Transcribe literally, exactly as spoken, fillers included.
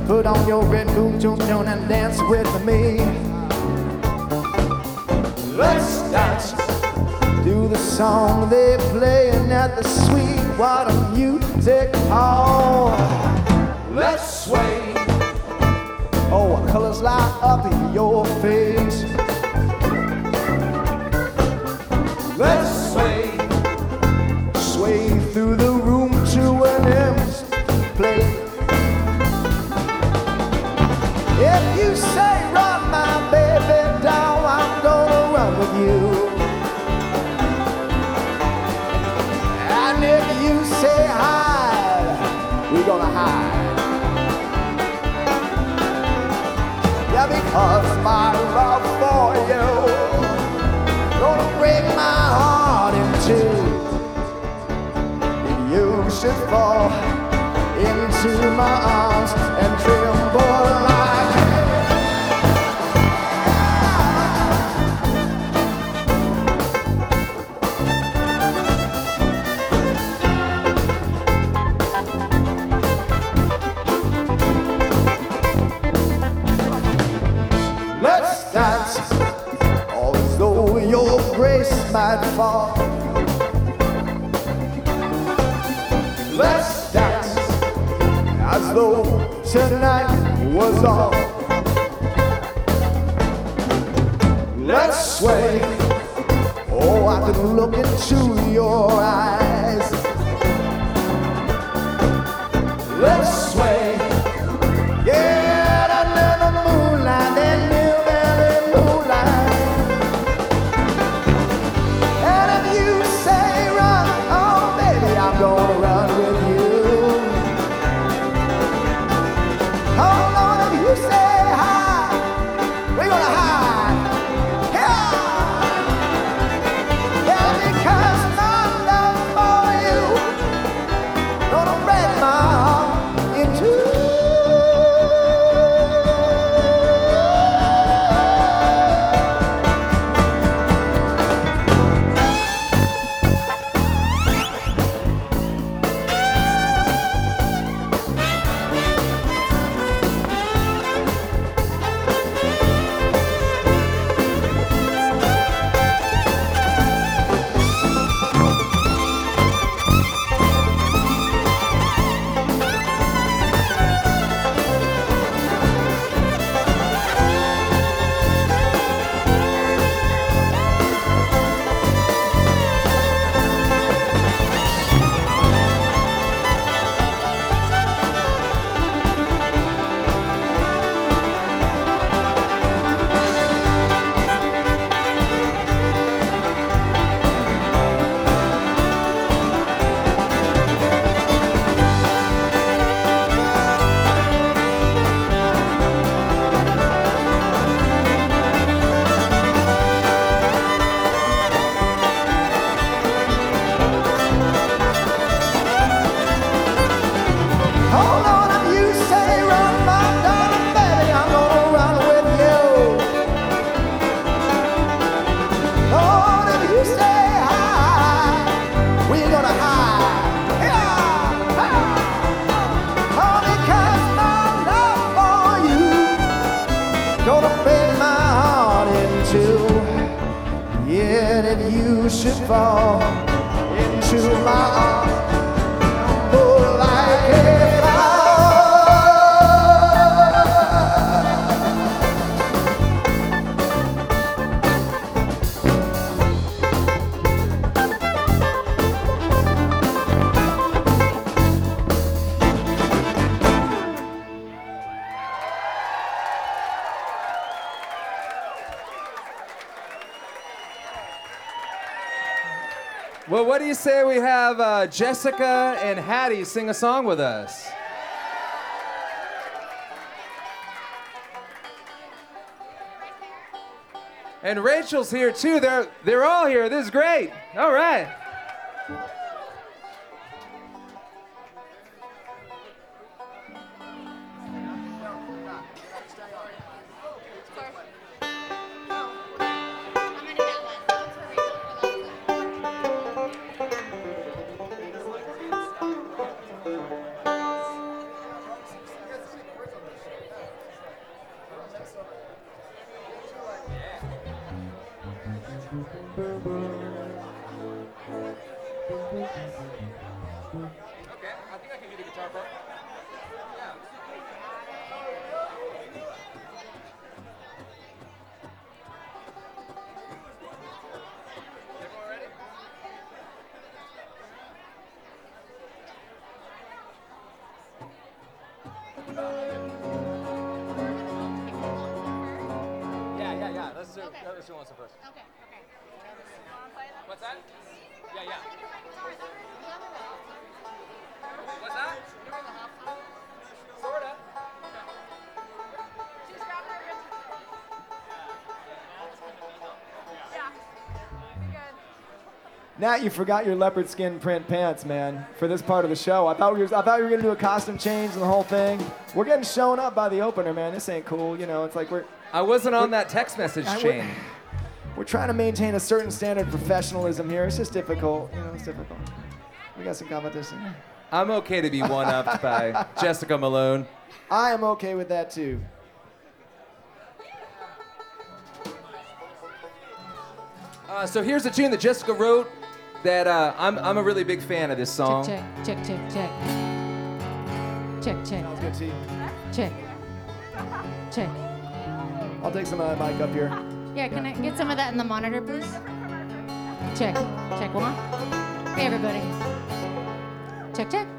Put on your red boot, jump down and dance with me. Let's dance to the song they playing at the Sweetwater Music Hall. Let's sway. Oh, colors light up in your face. Let's sway, sway through the room to an empty place. If you say run my baby down, I'm gonna run with you. And if you say hide, we're gonna hide. Yeah, because my love for you gonna break my heart in two. If you should fall into my arms and tremble like let's dance, all as though your grace might fall. Let's dance, as though tonight was all. Let's sway, oh, I can look into your eyes. Let's sway, yeah, that little moonlight, that new valley moonlight. And if you say run, oh baby, I'm gonna run with you. Oh Lord, if you say hi, we're gonna hide. Yeah, yeah, because my love for you gonna break my heart in two. Hold on, if you say run, my darling baby, I'm gonna run with you. Lord, if you say hi, we're gonna hide. Yeah, yeah. Oh, because my love for you gonna break my heart in two. Yet if you should fall into my arms, oh, like a Well, what do you say we have uh, Jessica and Hattie sing a song with us? And Rachel's here too. They're they're all here. This is great. All right. Okay, I think I can do the guitar part. Yeah. Everyone ready? Yeah, yeah, yeah. Let's do. Okay. Let's do one first. Okay, okay. What's that? Yeah, yeah. What's that? Sorta. Nat, you forgot your leopard skin print pants, man, for this part of the show. I thought we were, I thought we were gonna do a costume change and the whole thing. We're getting shown up by the opener, man. This ain't cool. You know, it's like we're I wasn't on that text message I- chain. we're trying to maintain a certain standard of professionalism here. It's just difficult. You know, it's difficult. We got some competition. I'm okay to be one-upped by Jessica Malone. I am okay with that too. Uh, so here's a tune that Jessica wrote that uh, I'm, I'm a really big fan of this song. Check, check, check, check, check. Check, check, Sounds good, T. check. Check. I'll take some of that mic up here. Yeah, can I get some of that in the monitor, please? Check, check one. Hey, everybody. Check, check.